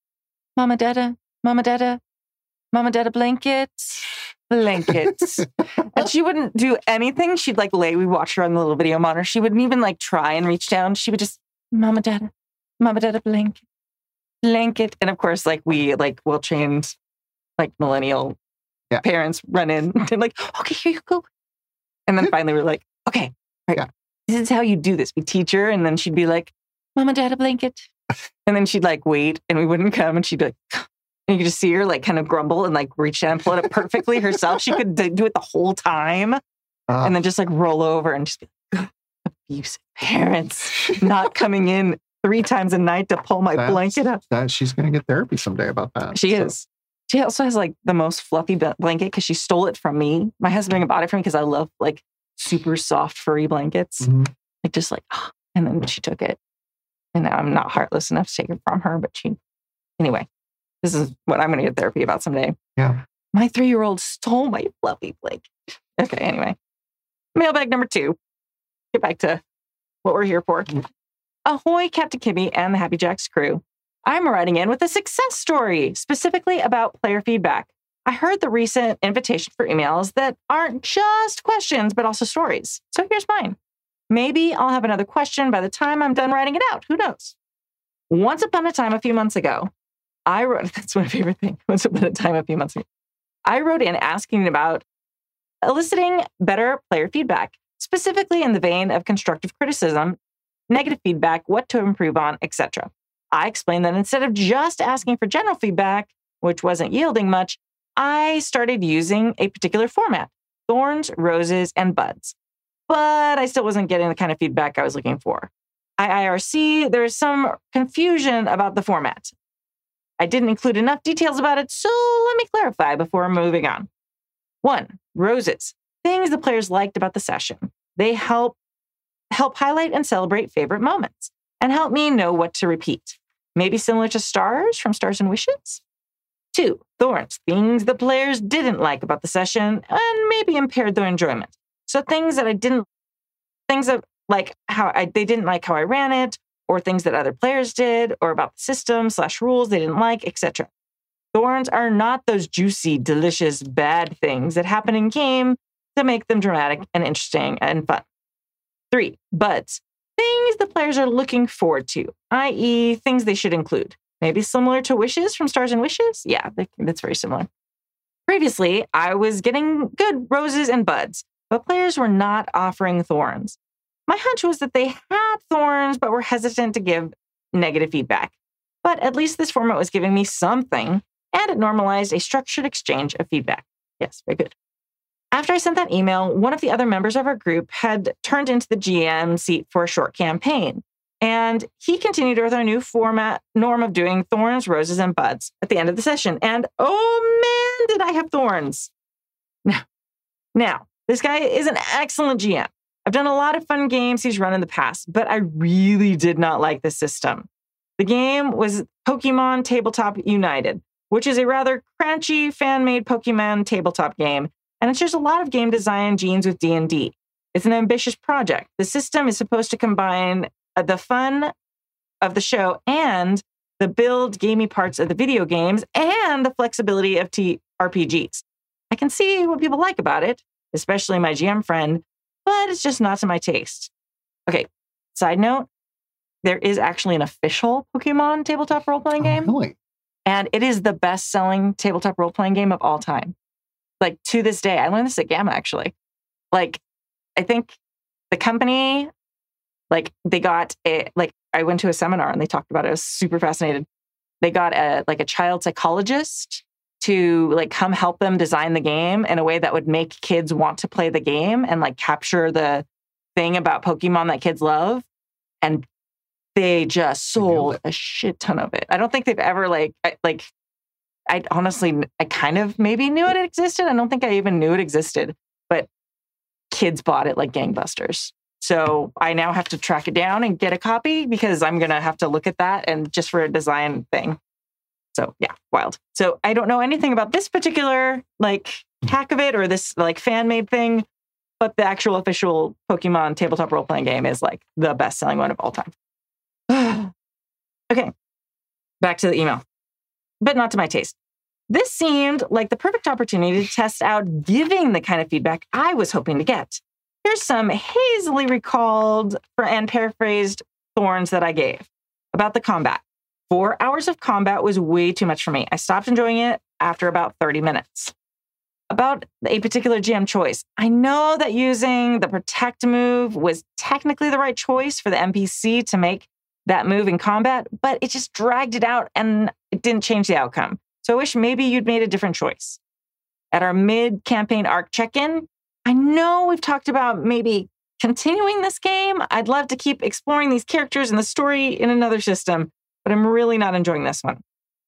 Mama Dada, Mama Dada, Mama Dada blankets, blankets. And she wouldn't do anything. She'd like lay, we watch her on the little video monitor. She wouldn't even like try and reach down. She would just, Mama Dada, Mama Dada blanket, blanket. And of course, like we like will trained like millennial Yeah. parents run in and like, okay, here you go. And then finally we're like, okay, right, Yeah. this is how you do this. We teach her, and then she'd be like, Mama, Dada blanket. And then she'd like wait, and we wouldn't come, and she'd be like, and you could just see her like kind of grumble and like reach down and pull it up perfectly herself. She could d- do it the whole time, Uh, and then just like roll over and just be like, abusive parents not coming in three times a night to pull my That's- blanket up. that she's going to get therapy someday about that. She So, is. She also has like the most fluffy b- blanket because she stole it from me. My husband bought it for me because I love like super soft furry blankets. mhm. Like just like, ah. And then she took it. And now I'm not heartless enough to take it from her. But she, anyway, this is what I'm going to get therapy about someday. Yeah. My three-year-old stole my fluffy blanket. Okay, anyway. Mailbag number two. Get back to what we're here for. Ahoy, Captain Kimmy and the Happy Jacks crew. I'm writing in with a success story, specifically about player feedback. I heard the recent invitation for emails that aren't just questions, but also stories. So here's mine. Maybe I'll have another question by the time I'm done writing it out. Who knows? Once upon a time, a few months ago, I wrote, that's my favorite thing. Once upon a time, a few months ago, I wrote in asking about eliciting better player feedback, specifically in the vein of constructive criticism, negative feedback, what to improve on, et cetera. I explained that instead of just asking for general feedback, which wasn't yielding much, I started using a particular format, thorns, roses, and buds. But I still wasn't getting the kind of feedback I was looking for. I I R C, there is some confusion about the format. I didn't include enough details about it, so let me clarify before moving on. One, roses, things the players liked about the session. They help help highlight and celebrate favorite moments and help me know what to repeat. Maybe similar to stars from Stars and Wishes. Two, thorns, things the players didn't like about the session and maybe impaired their enjoyment. So things that I didn't, things that like how I, they didn't like how I ran it, or things that other players did, or about the system slash rules they didn't like, et cetera. Thorns are not those juicy, delicious, bad things that happen in game to make them dramatic and interesting and fun. Three, buds, things the players are looking forward to, that is things they should include. Maybe similar to wishes from Stars and Wishes? Yeah, that's very similar. Previously, I was getting good roses and buds, but players were not offering thorns. My hunch was that they had thorns, but were hesitant to give negative feedback. But at least this format was giving me something, and it normalized a structured exchange of feedback. Yes, very good. After I sent that email, one of the other members of our group had turned into the G M seat for a short campaign. And he continued with our new format norm of doing thorns, roses, and buds at the end of the session. And oh man, did I have thorns. Now, now, this guy is an excellent G M. I've done a lot of fun games he's run in the past, but I really did not like the system. The game was Pokemon Tabletop United, which is a rather crunchy fan-made Pokemon tabletop game, and it shares a lot of game design genes with D and D. It's an ambitious project. The system is supposed to combine the fun of the show and the build gamey parts of the video games and the flexibility of T R P Gs. I can see what people like about it, especially my G M friend, but it's just not to my taste. Okay, side note, there is actually an official Pokemon tabletop role-playing game, Oh, really? and it is the best-selling tabletop role-playing game of all time. Like, to this day, I learned this at Gamma, actually. Like, I think the company, like, they got a, like, I went to a seminar and they talked about it. I was super fascinated. They got a, like, a child psychologist to, like, come help them design the game in a way that would make kids want to play the game and, like, capture the thing about Pokemon that kids love. And they just nailed sold it. a shit ton of it. I don't think they've ever like, I, like, I honestly, I kind of maybe knew it existed. I don't think I even knew it existed, but kids bought it like gangbusters. So I now have to track it down and get a copy because I'm going to have to look at that and just for a design thing. So yeah, wild. So I don't know anything about this particular like hack of it or this like fan made thing, but the actual official Pokemon tabletop role playing game is like the best selling one of all time. Okay, back to the email, but not to my taste. This seemed like the perfect opportunity to test out giving the kind of feedback I was hoping to get. Here's some hazily recalled and paraphrased thorns that I gave about the combat. Four hours of combat was way too much for me. I stopped enjoying it after about thirty minutes. About a particular G M choice. I know that using the protect move was technically the right choice for the N P C to make that move in combat, but it just dragged it out and it didn't change the outcome. So I wish maybe you'd made a different choice. At our mid-campaign arc check-in, I know we've talked about maybe continuing this game. I'd love to keep exploring these characters and the story in another system, but I'm really not enjoying this one.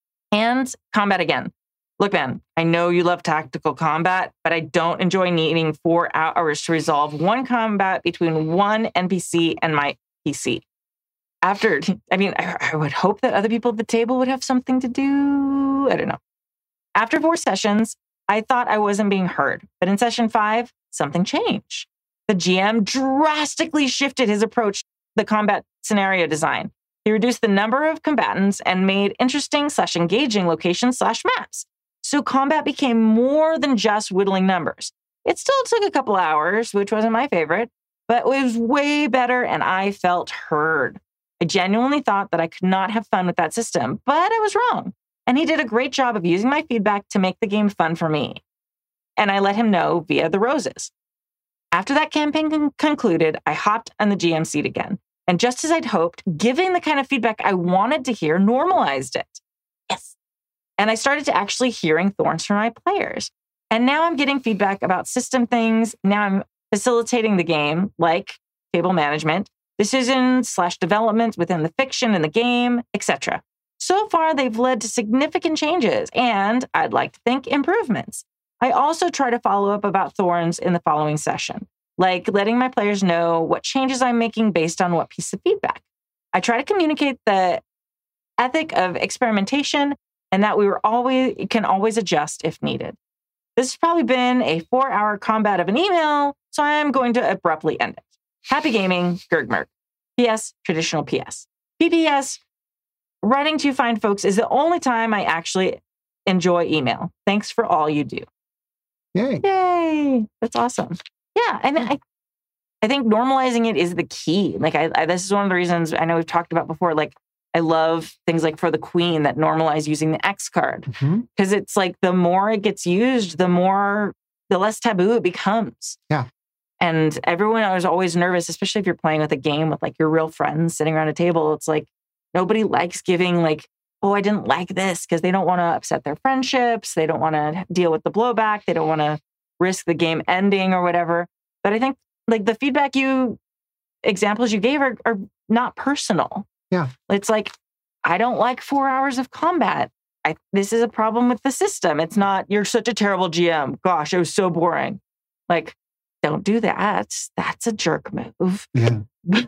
And combat again. Look, man, I know you love tactical combat, but I don't enjoy needing four hours to resolve one combat between one N P C and my P C. After, I mean, I, I would hope that other people at the table would have something to do. I don't know. After four sessions, I thought I wasn't being heard. But in session five, something changed. The G M drastically shifted his approach to the combat scenario design. He reduced the number of combatants and made interesting slash engaging locations slash maps. So combat became more than just whittling numbers. It still took a couple hours, which wasn't my favorite, but it was way better and I felt heard. I genuinely thought that I could not have fun with that system, but I was wrong. And he did a great job of using my feedback to make the game fun for me. And I let him know via the roses. After that campaign con- concluded, I hopped on the G M seat again. And just as I'd hoped, giving the kind of feedback I wanted to hear normalized it. Yes. And I started to actually hearing thorns from my players. And now I'm getting feedback about system things. Now I'm facilitating the game, like table management, decisions slash development within the fiction and the game, et cetera. So far, they've led to significant changes and, I'd like to think, improvements. I also try to follow up about thorns in the following session, like letting my players know what changes I'm making based on what piece of feedback. I try to communicate the ethic of experimentation and that we were always can always adjust if needed. This has probably been a four-hour combat of an email, so I'm going to abruptly end it. Happy gaming, Gergmerk. P S. Traditional P S. P P S. Writing to you fine folks is the only time I actually enjoy email. Thanks for all you do. Yay. Yay. That's awesome. Yeah. And I, I think normalizing it is the key. Like, I, I, this is one of the reasons I know we've talked about before. Like, I love things like For the Queen that normalize using the X card because Mm-hmm. it's like the more it gets used, the more, the less taboo it becomes. Yeah. And everyone I was always nervous, especially if you're playing with a game with like your real friends sitting around a table. It's like nobody likes giving like, oh, I didn't like this because they don't want to upset their friendships. They don't want to deal with the blowback. They don't want to risk the game ending or whatever. But I think like the feedback you, examples you gave are, are not personal. Yeah. It's like, I don't like four hours of combat. I, this is a problem with the system. It's not, you're such a terrible G M. Gosh, it was so boring. Like, don't do that. That's a jerk move. Yeah.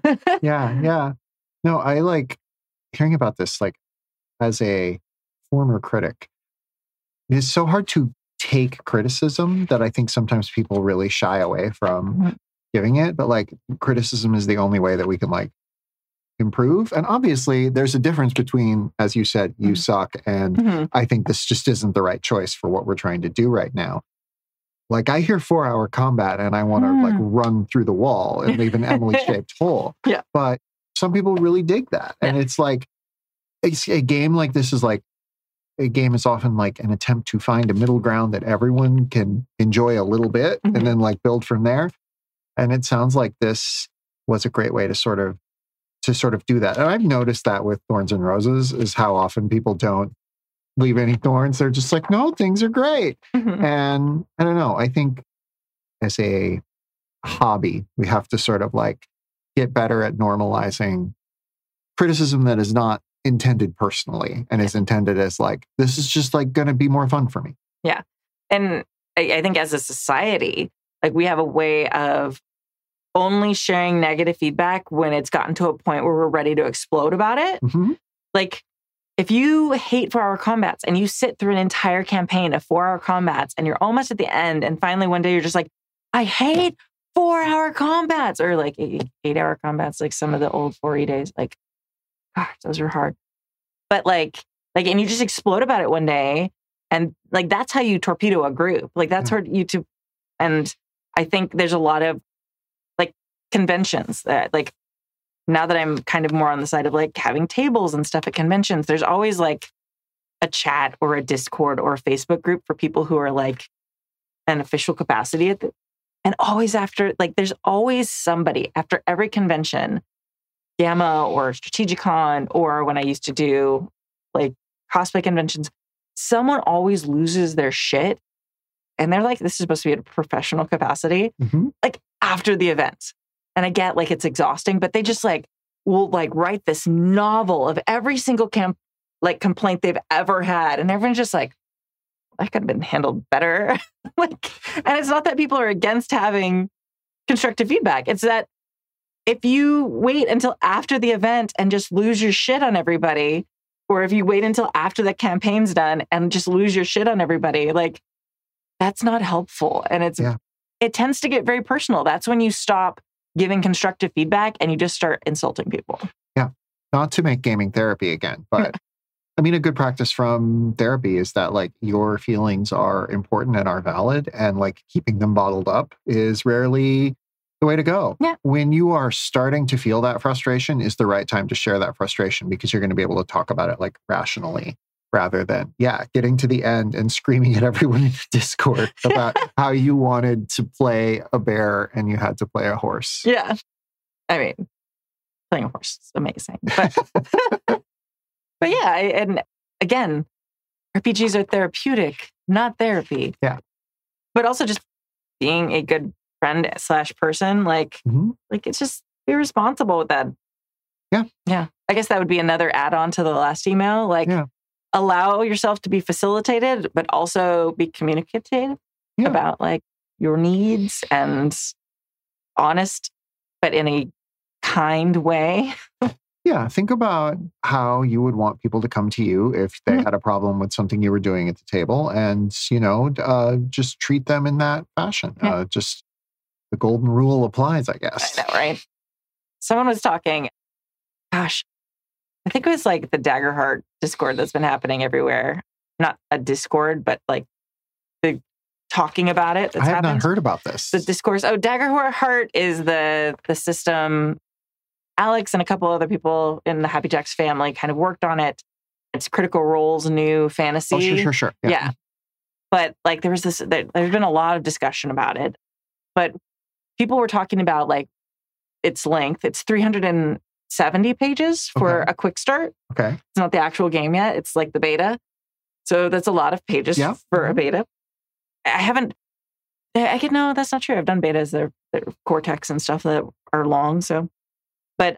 Yeah. Yeah. No, I like hearing about this, like, as a former critic. It's so hard to take criticism that I think sometimes people really shy away from Mhm. giving it. But like, criticism is the only way that we can like improve. And obviously, there's a difference between, as you said, you Mhm. suck, and Mhm. I think this just isn't the right choice for what we're trying to do right now. Like, I hear four hour combat and I want to like Mm. run through the wall and leave an Emily shaped hole. Yeah. But some people really dig that. And it's like, it's a game like this is like, a game is often like an attempt to find a middle ground that everyone can enjoy a little bit Mhm. and then like build from there. And it sounds like this was a great way to sort of, to sort of do that. And I've noticed that with Thorns and Roses is how often people don't leave any thorns. They're just like, no, things are great. Mhm. And I don't know, I think as a hobby, we have to sort of like get better at normalizing criticism that is not intended personally and is intended as like, this is just like going to be more fun for me. Yeah. And I, I think as a society, like we have a way of only sharing negative feedback when it's gotten to a point where we're ready to explode about it. Mm-hmm. Like if you hate four hour combats and you sit through an entire campaign of four hour combats and you're almost at the end and finally one day you're just like, I hate four hour combats or like eight, eight hour combats, like some of the old four E days, like, gosh, those are hard. But like, like, and you just explode about it one day. And like, that's how you torpedo a group. Like that's Yeah. how you to, and I think there's a lot of like conventions that like, now that I'm kind of more on the side of like having tables and stuff at conventions, there's always like a chat or a Discord or a Facebook group for people who are like an official capacity at the, and always after, like, there's always somebody after every convention, Gamma or Strategicon, or when I used to do like cosplay conventions, someone always loses their shit. And they're like, this is supposed to be at a professional capacity, Mm-hmm. like after the event. And I get like it's exhausting, but they just like will like write this novel of every single camp, like complaint they've ever had. And everyone's just like, that could have been handled better. Like, and it's not that people are against having constructive feedback. It's that if you wait until after the event and just lose your shit on everybody, or if you wait until after the campaign's done and just lose your shit on everybody, like that's not helpful. And it's, Yeah. it tends to get very personal. That's when you stop giving constructive feedback and you just start insulting people. Not to make gaming therapy again, but I mean, a good practice from therapy is that like your feelings are important and are valid, and like keeping them bottled up is rarely the way to go. Yeah. When you are starting to feel that frustration is the right time to share that frustration, because you're going to be able to talk about it like rationally rather than, yeah, getting to the end and screaming at everyone in the Discord about how you wanted to play a bear and you had to play a horse. Yeah. I mean, playing a horse is amazing. But, but yeah, I, and again, R P Gs are therapeutic, not therapy. Yeah. But also just being a good friend slash person, like, Mhm. like it's just be responsible with that. Yeah. Yeah. I guess that would be another add-on to the last email. Like, Yeah. allow yourself to be facilitated, but also be communicative Yeah. about like your needs and honest, but in a kind way. Yeah, think about how you would want people to come to you if they Mhm. had a problem with something you were doing at the table, and you know, uh, just treat them in that fashion. Yeah. Uh, just the golden rule applies, I guess. I know, right? Someone was talking, gosh, I think it was like the Daggerheart Discord that's been happening everywhere. Not a Discord, but like the talking about it. That's I have happened. not heard about this. The discourse. Oh, Daggerheart is the the system. Alex and a couple other people in the Happy Jacks family kind of worked on it. It's Critical Role's new fantasy. oh, sure, sure, sure. Yeah. But like there was this, there, there's been a lot of discussion about it. But people were talking about like its length. It's three hundred seventy pages for Okay. a quick start. Okay. It's not the actual game yet. It's like the beta. So that's a lot of pages Yeah. for a Mhm. beta. I haven't, I could, no, that's not true. I've done betas. They're, they're Cortex and stuff that are long. So, but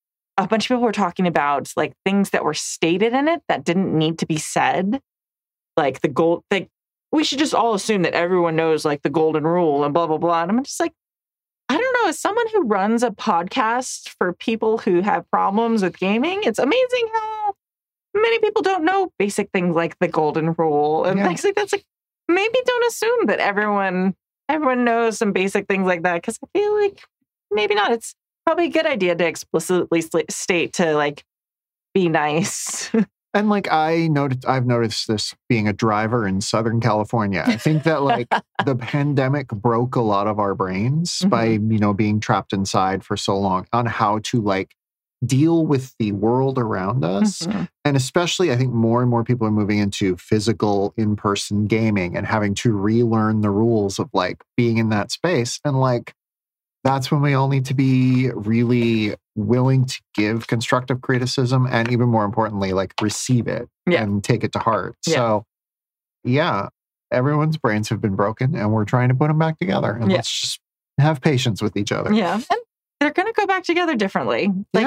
a bunch of people were talking about like things that were stated in it that didn't need to be said. Like the gold, like we should just all assume that everyone knows like the golden rule and blah, blah, blah. And I'm just like, I don't know. As someone who runs a podcast for people who have problems with gaming, it's amazing how many people don't know basic things like the golden rule. And Yeah. things like that's like, maybe don't assume that everyone everyone knows some basic things like that, because I feel like maybe not. It's probably a good idea to explicitly sl- state to like be nice. And like I noticed, I've noticed this being a driver in Southern California. I think that like the pandemic broke a lot of our brains by, you know, being trapped inside for so long on how to like deal with the world around us. Mhm. And especially, I think more and more people are moving into physical in-person gaming and having to relearn the rules of like being in that space. And like, that's when we all need to be really willing to give constructive criticism and even more importantly, like receive it Yeah. and take it to heart. Yeah. So yeah, everyone's brains have been broken and we're trying to put them back together. And Yeah. let's just have patience with each other. Yeah. And they're going to go back together differently. Like, Yeah.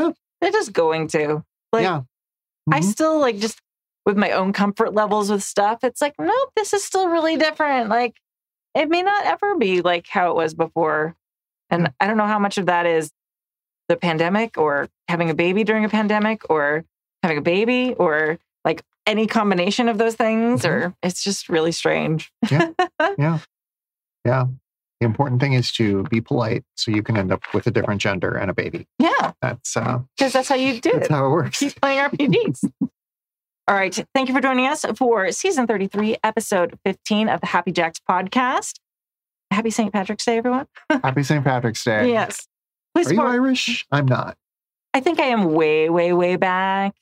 they're just going to. Like, yeah. I Mhm. still like just with my own comfort levels with stuff. It's like, nope, this is still really different. Like, it may not ever be like how it was before. And I don't know how much of that is the pandemic or having a baby during a pandemic or having a baby or like any combination of those things, Mhm. or it's just really strange. Yeah. Yeah. Yeah. The important thing is to be polite so you can end up with a different gender and a baby. Yeah, That's uh because that's how you do that's it. how it works. Keep playing R P Gs. All right. Thank you for joining us for season thirty-three, episode fifteen of the Happy Jacks podcast. Happy Saint Patrick's Day, everyone. Happy Saint Patrick's Day. Yes. Please Are you support. Irish? I'm not. I think I am way, way, way back,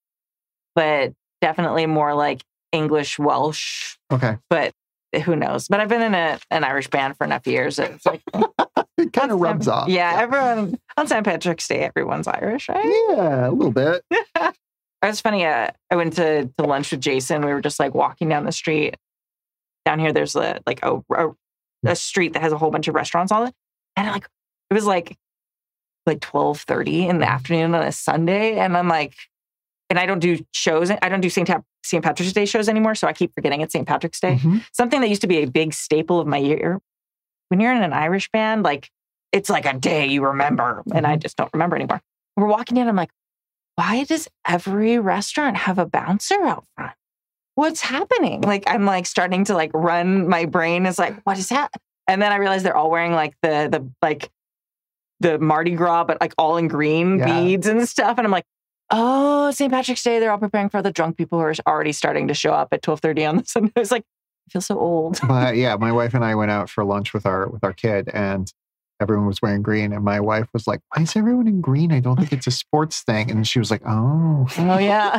but definitely more like English, Welsh, Okay. but who knows? But I've been in a, an Irish band for enough years. It's like, It kind of rubs off. yeah, everyone on Saint Patrick's Day, everyone's Irish, right? Yeah, a little bit. It was funny. Uh, I went to, to lunch with Jason. We were just like walking down the street. Down here, there's a, like a, a, a street that has a whole bunch of restaurants on it. And like, it was like, like twelve thirty in the afternoon on a Sunday. And I'm like, and I don't do shows. I don't do Saint Saint Patrick's Day shows anymore. So I keep forgetting it's Saint Patrick's Day. Mhm. Something that used to be a big staple of my year. When you're in an Irish band, like it's like a day you remember. And I just don't remember anymore. We're walking in. I'm like, why does every restaurant have a bouncer out front? What's happening? Like, I'm like starting to like run. My brain is like, what is that? And then I realized they're all wearing like the, the, like the Mardi Gras, but like all in green Yeah. beads and stuff. And I'm like, oh, Saint Patrick's Day. They're all preparing for the drunk people who are already starting to show up at twelve thirty on the Sunday. I was like, I feel so old. But yeah, my wife and I went out for lunch with our with our kid, and everyone was wearing green. And my wife was like, "Why is everyone in green? I don't think it's a sports thing." And she was like, "Oh, Oh, yeah.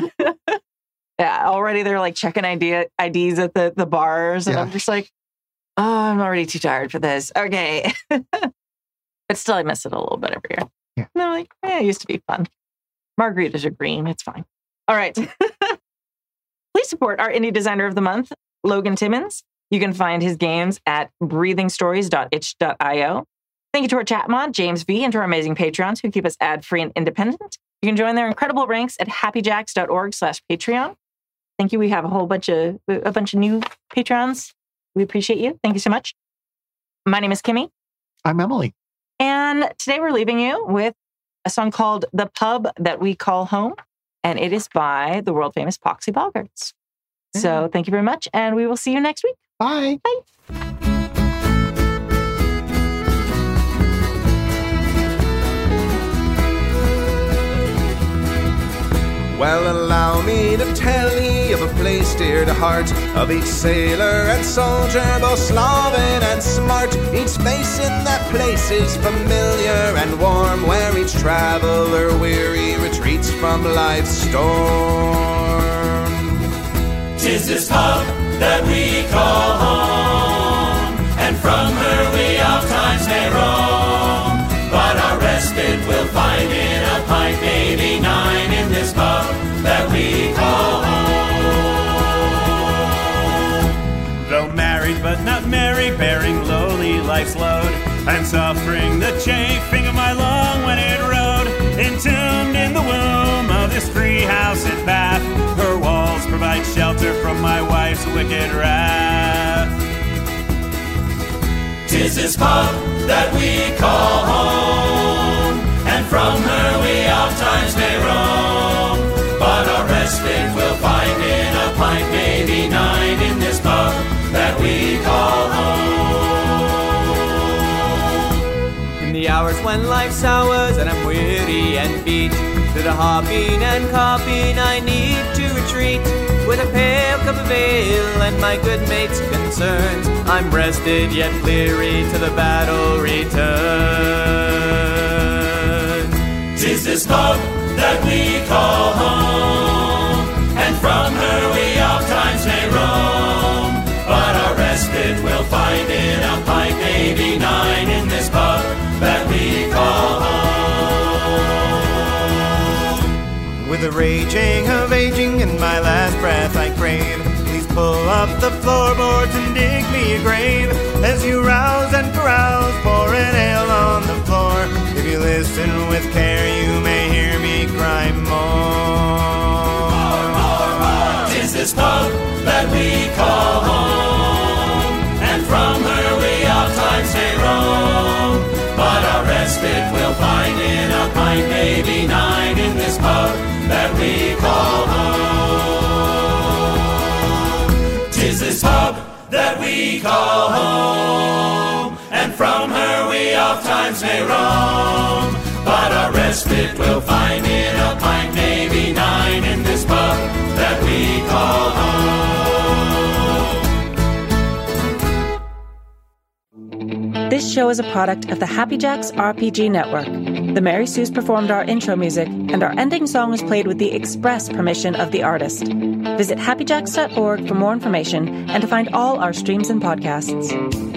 Yeah. Already they're like checking I D, I Ds at the, the bars. And Yeah. I'm just like, oh, I'm already too tired for this. Okay. But still, I miss it a little bit every year. Yeah. And I'm like, yeah, it used to be fun. Margaritas are green. It's fine. All right. Please support our indie designer of the month, Logan Timmons. You can find his games at breathing stories dot itch dot io. Thank you to our chat mod, James V, and to our amazing Patreons who keep us ad-free and independent. You can join their incredible ranks at happyjacks dot org slash Patreon. Thank you. We have a whole bunch of a bunch of new Patreons. We appreciate you. Thank you so much. My name is Kimmy. I'm Emily." And today we're leaving you with a song called The Pub That We Call Home. And it is by the world famous Poxy Boggarts. So thank you very much. And we will see you next week. Bye. Well, allow me to tell ye of a place dear to heart, of each sailor and soldier, both Slavic and smart. Each face in that place is familiar and warm, where each traveler weary retreats from life's storm. 'Tis this pub that we call home, and from her we oft times may roam. But our respite we'll find in a pint, maybe nine, in this pub that we call home. Though married but not merry, bearing lowly life's load, and suffering the chafing of my long-winded road, entombed in the womb of this free house at Bath, her walls provide shelter from my wife's wicked wrath. 'Tis this pub that we call home, and from her we oft times may roam. But our respite we'll find in a pint, maybe nine, in this pub that we call home. In the hours when life sours and I'm weary and beat, to the hopping and copping I need to retreat. With a pale cup of ale and my good mate's concerns, I'm rested yet weary to the battle return. 'Tis this pub that we call home, and from her we oft times may roam. But our respite we'll find in a pint, maybe nine, in this pub that we call home. With the raging of aging in my last breath I crave, please pull up the floorboards and dig me a grave. As you rouse and carouse, pour an ale on the floor. If you listen with care, you may hear me cry. call home. And from her we oft-times may roam, but our respite we'll find in a pint, maybe nine, in this pub that we call home. 'Tis this pub that we call home, and from her we oft-times may roam, but our respite we'll find in a pint, maybe nine, in this pub that we call home. This show is a product of the Happy Jacks R P G Network. The Mary Sue's performed our intro music, and our ending song was played with the express permission of the artist. Visit happy jacks dot org for more information and to find all our streams and podcasts.